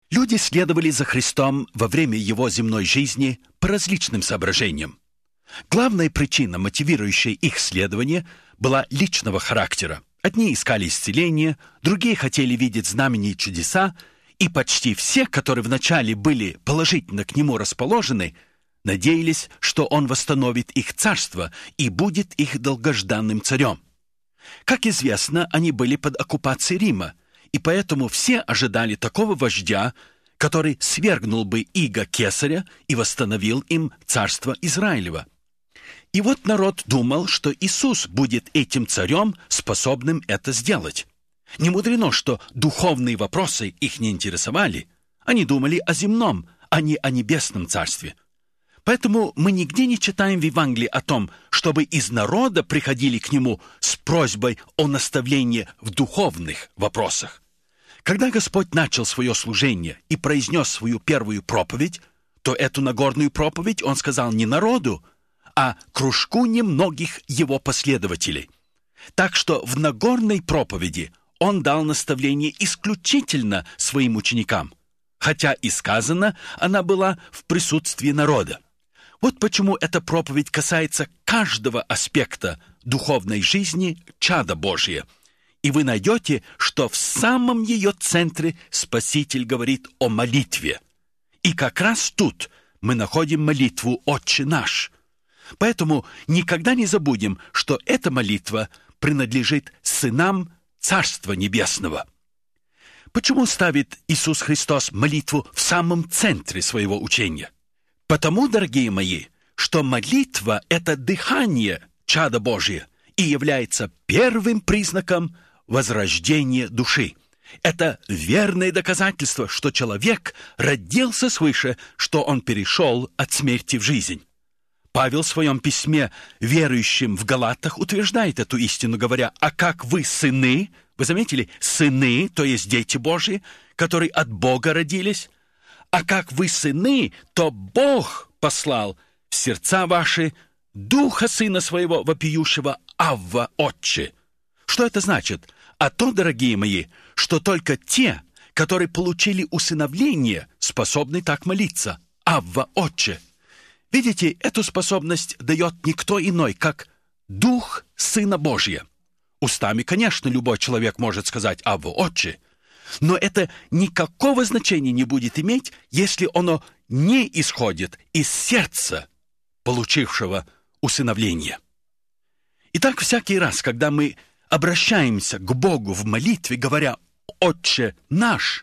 Люди следовали за Христом во время Его земной жизни по различным соображениям. Главная причина, мотивирующая их следование, была личного характера. Одни искали исцеление, другие хотели видеть знамения и чудеса, и почти все, которые вначале были положительно к Нему расположены, надеялись, что Он восстановит их царство и будет их долгожданным царем. Как известно, они были под оккупацией Рима, и поэтому все ожидали такого вождя, который свергнул бы иго Кесаря и восстановил им царство Израилева. И вот народ думал, что Иисус будет этим царем, способным это сделать. Не мудрено, что духовные вопросы их не интересовали. Они думали о земном, а не о небесном царстве. Поэтому мы нигде не читаем в Евангелии о том, чтобы из народа приходили к Нему с просьбой о наставлении в духовных вопросах. Когда Господь начал свое служение и произнес свою первую проповедь, то эту Нагорную проповедь Он сказал не народу, а кружку немногих Его последователей. Так что в Нагорной проповеди Он дал наставление исключительно своим ученикам, хотя и сказано, она была в присутствии народа. Вот почему эта проповедь касается каждого аспекта духовной жизни чада Божия. И вы найдете, что в самом ее центре Спаситель говорит о молитве. И как раз тут мы находим молитву «Отче наш». Поэтому никогда не забудем, что эта молитва принадлежит сынам Царства Небесного. Почему ставит Иисус Христос молитву в самом центре своего учения? Потому, дорогие мои, что молитва – это дыхание чада Божия и является первым признаком возрождения души. Это верное доказательство, что человек родился свыше, что он перешел от смерти в жизнь. Павел в своем письме верующим в Галатах утверждает эту истину, говоря: «А как вы сыны», вы заметили, сыны, то есть дети Божьи, которые от Бога родились, «а как вы сыны, то Бог послал в сердца ваши Духа Сына Своего вопиющего Авва, Отче». Что это значит? А то, дорогие мои, что только те, которые получили усыновление, способны так молиться: «Авва, Отче». Видите, эту способность дает никто иной, как Дух Сына Божия. Устами, конечно, любой человек может сказать «Авва, Отче», но это никакого значения не будет иметь, если оно не исходит из сердца получившего усыновление. Итак, всякий раз, когда мы обращаемся к Богу в молитве, говоря «Отче наш»,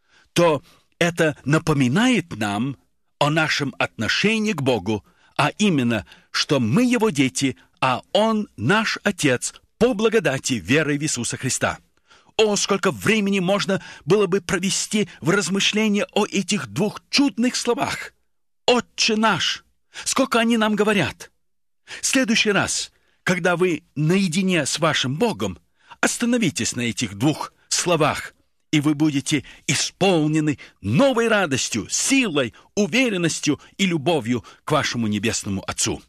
то это напоминает нам о нашем отношении к Богу, а именно, что мы Его дети, а Он наш Отец по благодати веры в Иисуса Христа. О, сколько времени можно было бы провести в размышлении о этих двух чудных словах «Отче наш». Сколько они нам говорят. В следующий раз, когда вы наедине с вашим Богом, остановитесь на этих двух словах, и вы будете исполнены новой радостью, силой, уверенностью и любовью к вашему Небесному Отцу.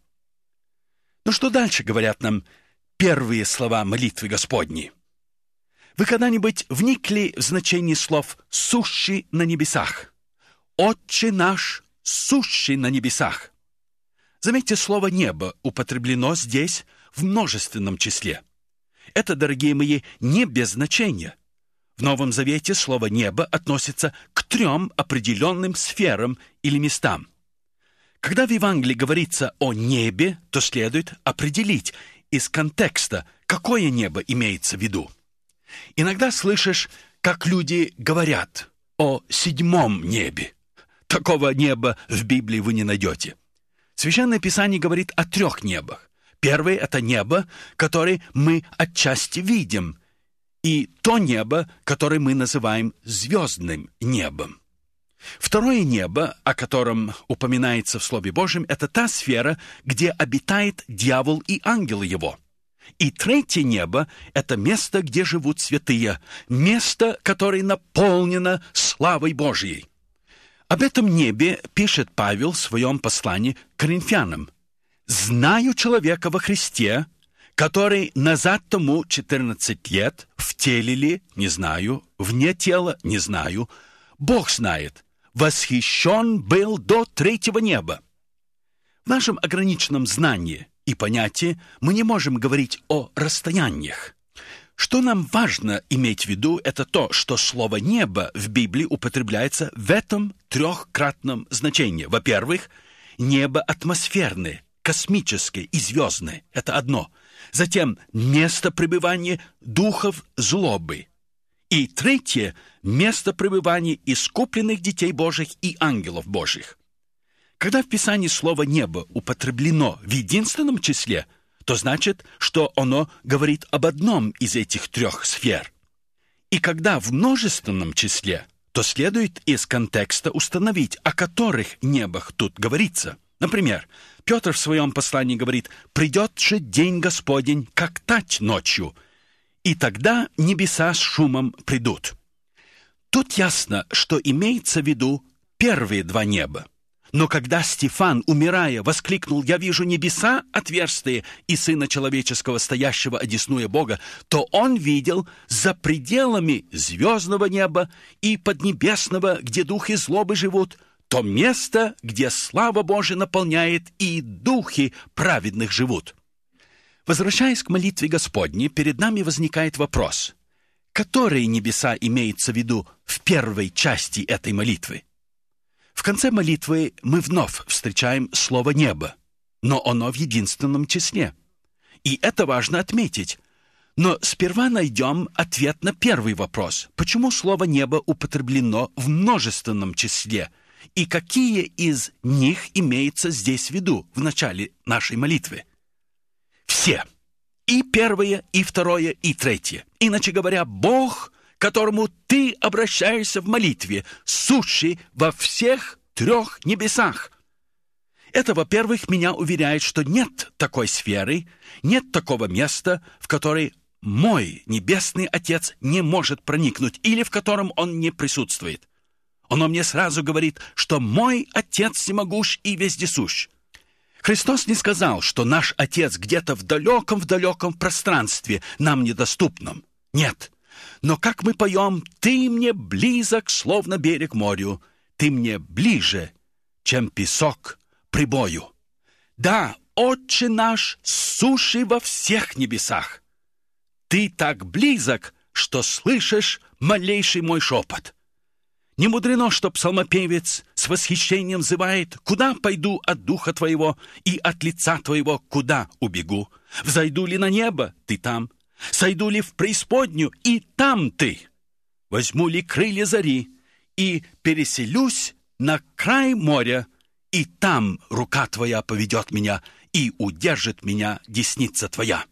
Но что дальше говорят нам первые слова молитвы Господней? Вы когда-нибудь вникли в значение слов «сущий на небесах»? «Отче наш, сущий на небесах». Заметьте, слово «небо» употреблено здесь в множественном числе. Это, дорогие мои, не без значения. В Новом Завете слово «небо» относится к 3 определенным сферам или местам. Когда в Евангелии говорится о небе, то следует определить из контекста, какое небо имеется в виду. Иногда слышишь, как люди говорят о 7 небе. Такого неба в Библии вы не найдете. Священное Писание говорит о 3 небах. Первое – это небо, которое мы отчасти видим, и то небо, которое мы называем звездным небом. Второе небо, о котором упоминается в Слове Божьем, это та сфера, где обитает дьявол и ангелы его. И третье небо – это место, где живут святые, место, которое наполнено славой Божьей. Об этом небе пишет Павел в своем послании к Коринфянам. «Знаю человека во Христе, который назад тому 14 лет, в теле ли, не знаю, вне тела, не знаю, Бог знает, восхищен был до третьего неба. В нашем ограниченном знании и понятии мы не можем говорить о расстояниях. Что нам важно иметь в виду, это то, что слово «небо» в Библии употребляется в этом трехкратном значении. Во-первых, небо атмосферное, космическое и звездное – это одно. Затем место пребывания духов злобы. И третье – место пребывания искупленных детей Божьих и ангелов Божьих. Когда в Писании слово «небо» употреблено в единственном числе, то значит, что оно говорит об одном из этих трех сфер. И когда в множественном числе, то следует из контекста установить, о которых небах тут говорится. Например, Петр в своем послании говорит: «Придет же день Господень, как тать ночью, и тогда небеса с шумом придут». Тут ясно, что имеется в виду первые два неба. Но когда Стефан, умирая, воскликнул: «Я вижу небеса отверстые и Сына Человеческого, стоящего одесную Бога», то он видел за пределами звездного неба и поднебесного, где духи злобы живут, то место, где слава Божия наполняет и духи праведных живут. Возвращаясь к молитве Господней, перед нами возникает вопрос: которые небеса имеется в виду в первой части этой молитвы? В конце молитвы мы вновь встречаем слово «небо», но оно в единственном числе. И это важно отметить. Но сперва найдем ответ на первый вопрос. Почему слово «небо» употреблено в множественном числе? И какие из них имеется здесь в виду в начале нашей молитвы? Все. И первое, и второе, и третье. Иначе говоря, Бог, к которому ты обращаешься в молитве, сущий во всех трех небесах. Это, во-первых, меня уверяет, что нет такой сферы, нет такого места, в которой мой Небесный Отец не может проникнуть или в котором Он не присутствует. Оно мне сразу говорит, что мой Отец всемогущ и вездесущ. Христос не сказал, что наш Отец где-то в далеком пространстве, нам недоступном. Нет. Но как мы поем: «Ты мне близок, словно берег морю, ты мне ближе, чем песок прибою». Да, Отче наш, сущий во всех небесах, ты так близок, что слышишь малейший мой шепот. Не мудрено, что псалмопевец с восхищением взывает: «Куда пойду от духа твоего, и от лица твоего куда убегу? Взойду ли на небо, ты там? Сойду ли в преисподнюю, и там ты? Возьму ли крылья зари, и переселюсь на край моря, и там рука твоя поведет меня, и удержит меня десница твоя».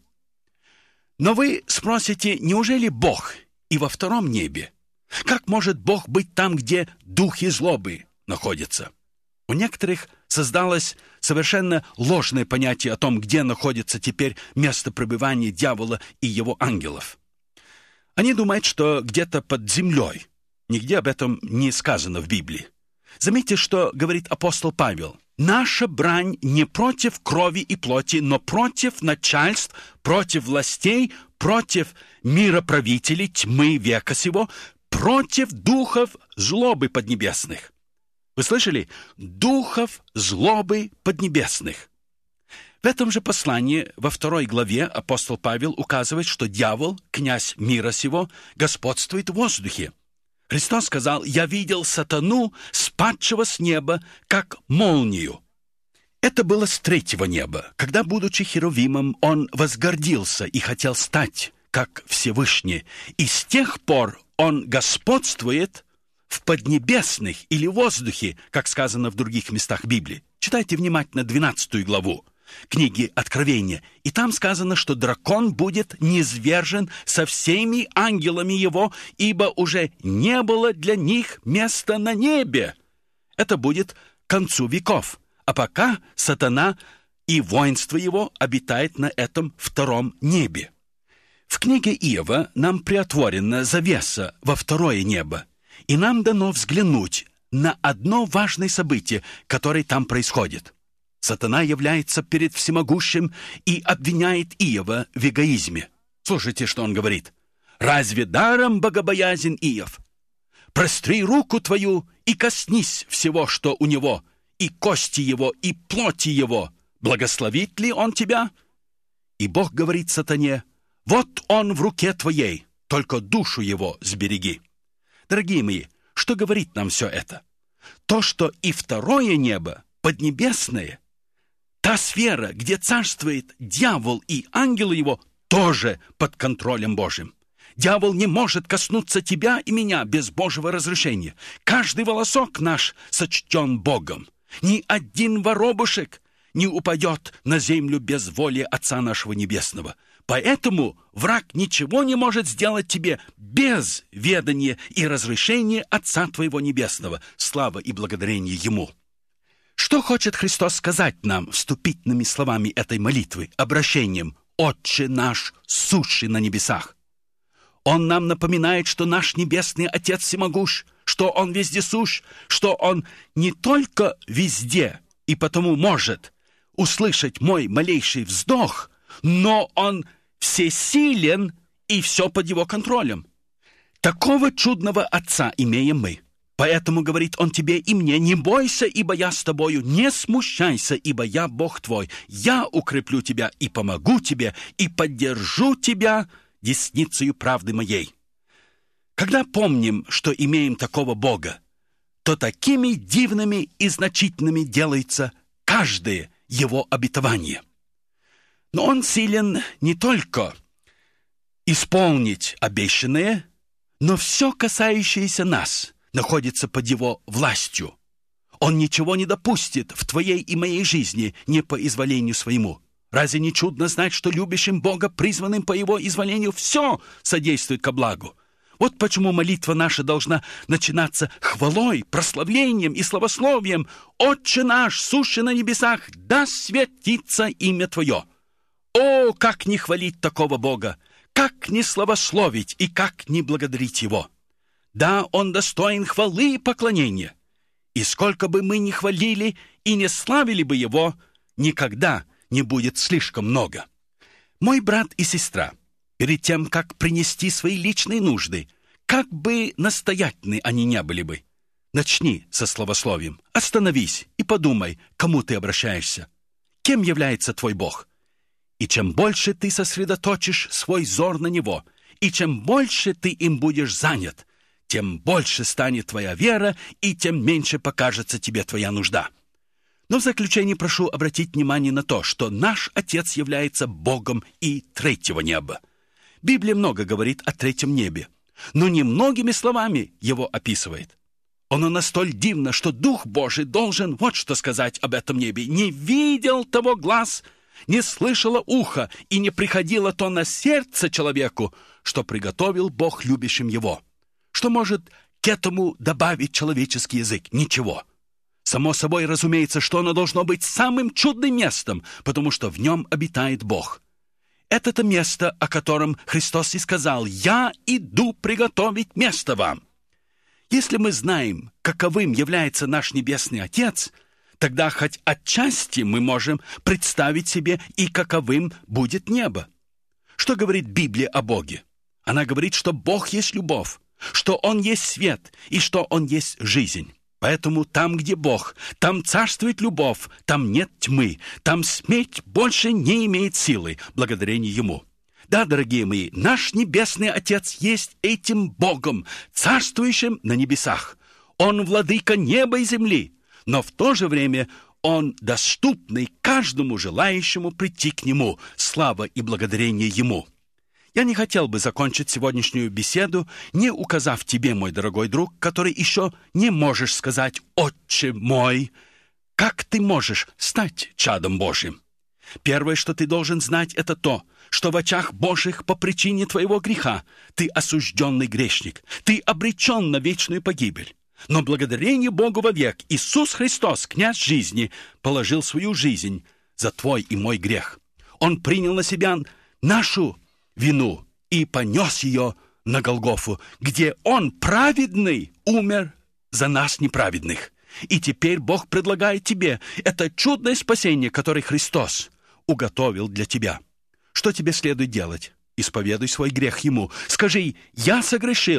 Но вы спросите: неужели Бог и во втором небе? Как может Бог быть там, где духи злобы находятся? У некоторых создалось совершенно ложное понятие о том, где находится теперь место пребывания дьявола и его ангелов. Они думают, что где-то под землей. Нигде об этом не сказано в Библии. Заметьте, что говорит апостол Павел: «Наша брань не против крови и плоти, но против начальств, против властей, против мироправителей тьмы века сего, против духов злобы поднебесных». Вы слышали? Духов злобы поднебесных. В этом же послании, во 2 главе, апостол Павел указывает, что дьявол, князь мира сего, господствует в воздухе. Христос сказал: «Я видел сатану, спадшего с неба, как молнию». Это было с третьего неба, когда, будучи херувимом, он возгордился и хотел стать, как Всевышний, и с тех пор он господствует в поднебесных или воздухе, как сказано в других местах Библии. Читайте внимательно 12 главу книги Откровения, и там сказано, что дракон будет низвержен со всеми ангелами его, ибо уже не было для них места на небе. Это будет к концу веков, а пока сатана и воинство его обитает на этом втором небе. В книге Иова нам приотворена завеса во второе небо, и нам дано взглянуть на одно важное событие, которое там происходит. Сатана является перед всемогущим и обвиняет Иова в эгоизме. Слушайте, что он говорит: «Разве даром богобоязен Иов? простри руку твою и коснись всего, что у него, и кости его, и плоти его. Благословит ли он тебя? И Бог говорит сатане: вот он в руке твоей, только душу его сбереги. Дорогие мои, что говорит нам все это? То, что и второе небо, поднебесное, та сфера, где царствует дьявол и ангелы его, тоже под контролем Божьим. Дьявол не может коснуться тебя и меня без Божьего разрешения. Каждый волосок наш сочтен Богом. Ни один воробушек не упадет на землю без воли Отца нашего Небесного. Поэтому враг ничего не может сделать тебе без ведания и разрешения Отца твоего Небесного. Слава и благодарение Ему. Что хочет Христос сказать нам вступительными словами этой молитвы, обращением «Отче наш, сущий на небесах»? Он нам напоминает, что наш Небесный Отец всемогущ, что Он вездесущ, что Он не только везде и потому может услышать мой малейший вздох, но Он всесилен и все под Его контролем. Такого чудного Отца имеем мы. Поэтому говорит Он тебе и мне: не бойся, ибо я с тобою, не смущайся, ибо я Бог твой. Я укреплю тебя и помогу тебе, и поддержу тебя десницею правды моей. Когда помним, что имеем такого Бога, то такими дивными и значительными делается каждое Его обетование. Но Он силен не только исполнить обещанное, но все, касающееся нас, находится под Его властью. Он ничего не допустит в твоей и моей жизни не по изволению своему. Разве не чудно знать, что любящим Бога, призванным по Его изволению, все содействует ко благу? Вот почему молитва наша должна начинаться хвалой, прославлением и славословием. «Отче наш, сущий на небесах, да святится имя Твое». О, как не хвалить такого Бога! Как не славословить и как не благодарить Его! Да, Он достоин хвалы и поклонения. И сколько бы мы ни хвалили и не славили бы Его, никогда не будет слишком много. Мой брат и сестра, перед тем, как принести свои личные нужды, как бы настоятельны они не были бы, начни со славословием, остановись и подумай, кому ты обращаешься, кем является твой Бог. И чем больше ты сосредоточишь свой взор на Него, и чем больше ты им будешь занят, тем больше станет твоя вера, и тем меньше покажется тебе твоя нужда. Но в заключение прошу обратить внимание на то, что наш Отец является Богом и третьего неба. Библия много говорит о третьем небе, но немногими словами его описывает. Оно настолько дивно, что Дух Божий должен вот что сказать об этом небе. «Не видел того глаз, не слышало ухо, и не приходило то на сердце человеку, что приготовил Бог любящим его». Что может к этому добавить человеческий язык? Ничего. Само собой разумеется, что оно должно быть самым чудным местом, потому что в нем обитает Бог. Это-то место, о котором Христос и сказал: «Я иду приготовить место вам». Если мы знаем, каковым является наш Небесный Отец, тогда хоть отчасти мы можем представить себе и каковым будет небо. Что говорит Библия о Боге? Она говорит, что Бог есть любовь, что Он есть свет и что Он есть жизнь. Поэтому там, где Бог, там царствует любовь, там нет тьмы, там смерть больше не имеет силы, благодарение Ему. Да, дорогие мои, наш Небесный Отец есть этим Богом, царствующим на небесах. Он владыка неба и земли, но в то же время Он доступный каждому желающему прийти к Нему. Слава и благодарение Ему. Я не хотел бы закончить сегодняшнюю беседу, не указав тебе, мой дорогой друг, который еще не можешь сказать: «Отче мой», как ты можешь стать чадом Божьим? Первое, что ты должен знать, это то, что в очах Божьих по причине твоего греха ты осужденный грешник, ты обречен на вечную погибель. Но благодарение Богу вовек Иисус Христос, князь жизни, положил свою жизнь за твой и мой грех. Он принял на себя нашу вину и понес ее на Голгофу, где Он, праведный, умер за нас, неправедных. И теперь Бог предлагает тебе это чудное спасение, которое Христос уготовил для тебя. Что тебе следует делать? Исповедуй свой грех Ему. Скажи: «Я согрешил,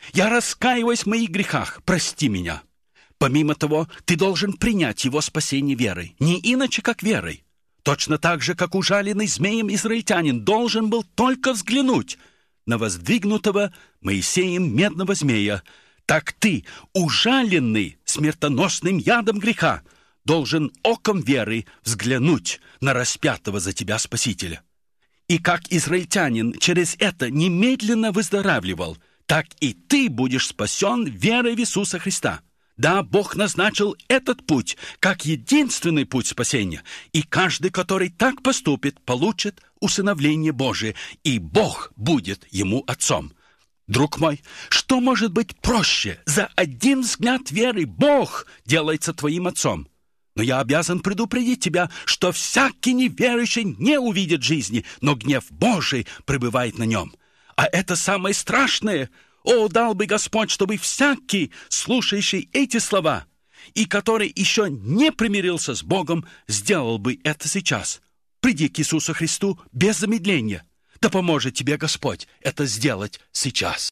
Я раскаиваюсь в моих грехах, прости меня. Помимо того, ты должен принять его спасение верой, не иначе, как верой. Точно так же, как ужаленный змеем израильтянин должен был только взглянуть на воздвигнутого Моисеем медного змея, так ты, ужаленный смертоносным ядом греха, должен оком веры взглянуть на распятого за тебя Спасителя. И как израильтянин через это немедленно выздоравливал, так и ты будешь спасен верой в Иисуса Христа. Да, Бог назначил этот путь как единственный путь спасения, и каждый, который так поступит, получит усыновление Божие, и Бог будет ему отцом. Друг мой, что может быть проще? За один взгляд веры Бог делается твоим отцом. Но я обязан предупредить тебя, что всякий неверующий не увидит жизни, но гнев Божий пребывает на нем. А это самое страшное. О, дал бы Господь, чтобы всякий, слушающий эти слова, и который еще не примирился с Богом, сделал бы это сейчас. Приди к Иисусу Христу без замедления. Да поможет тебе Господь это сделать сейчас.